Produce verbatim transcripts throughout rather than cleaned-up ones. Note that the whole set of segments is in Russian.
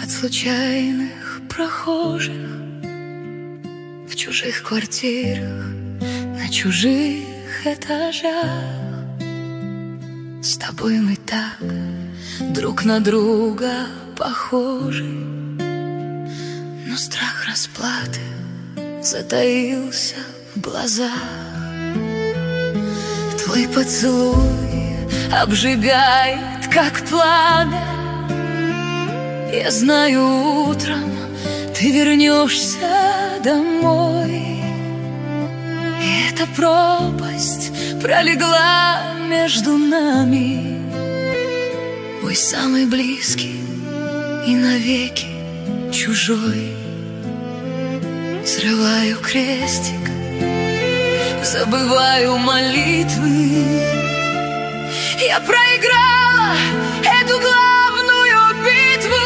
от случайных прохожих в чужих квартирах, на чужих этажах. С тобой мы так друг на друга похожи, но страх расплаты затаился в глазах. Твой поцелуй обжигает, как пламя. Я знаю, утром ты вернешься домой, и эта пропасть пролегла между нами. Мой самый близкий и навеки чужой. Срываю крестик, забываю молитвы. Я проиграла эту главную битву.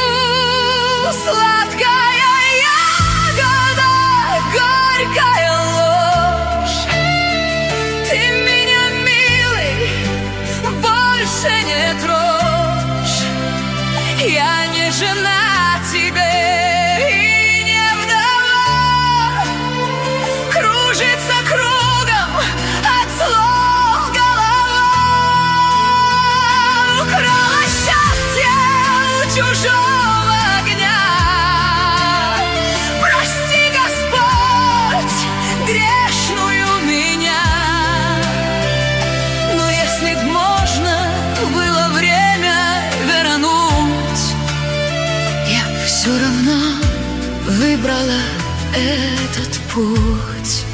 Сладкая ягода, горькая ложь. Ты меня, милый, больше не трожь. Я не жена тебе и не вдова. Кружится кругом от слов голова. Украла счастье у чужого огня. Прости, Господь, грешную меня. Но если б можно было время вернуть, я б все равно выбрала этот путь.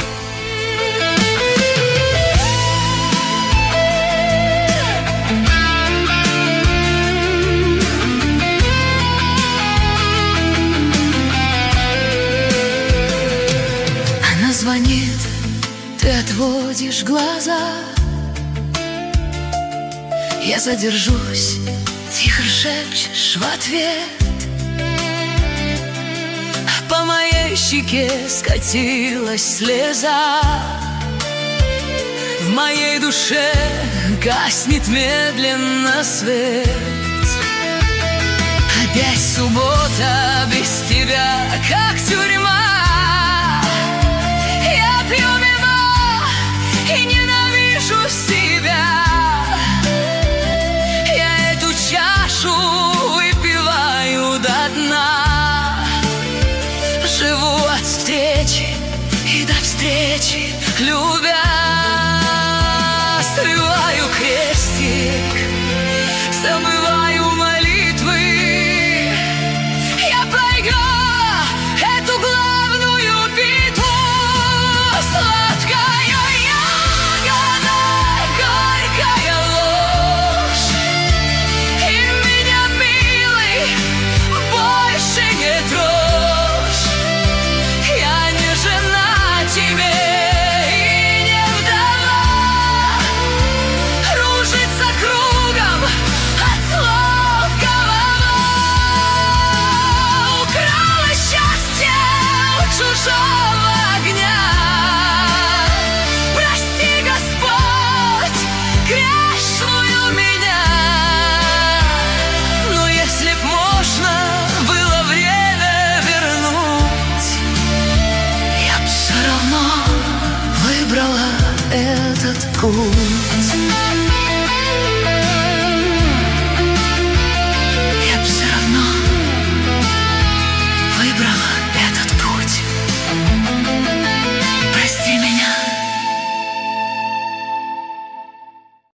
Она звонит, ты отводишь глаза. Я задержусь, тихо шепчешь в ответ. По моей щеке скатилась слеза. В моей душе гаснет медленно свет. Опять суббота без тебя, как тюрьма. Я пью вино и ненавижу себя. Я эту чашу выпиваю до дна. Живу от встречи и до встречи, любя. Срываю крестик, забываю молитвы. Я проиграла эту главную битву. Сладкая ягода, горькая ложь. И меня, милый, больше не трожь. Я не жена тебе и не вдова. Кружится кругом от слов голова. Украла счастье у чужого огня. Прости, Господь, грешную меня. Но если б можно было время вернуть, я б все равно выбрала этот путь.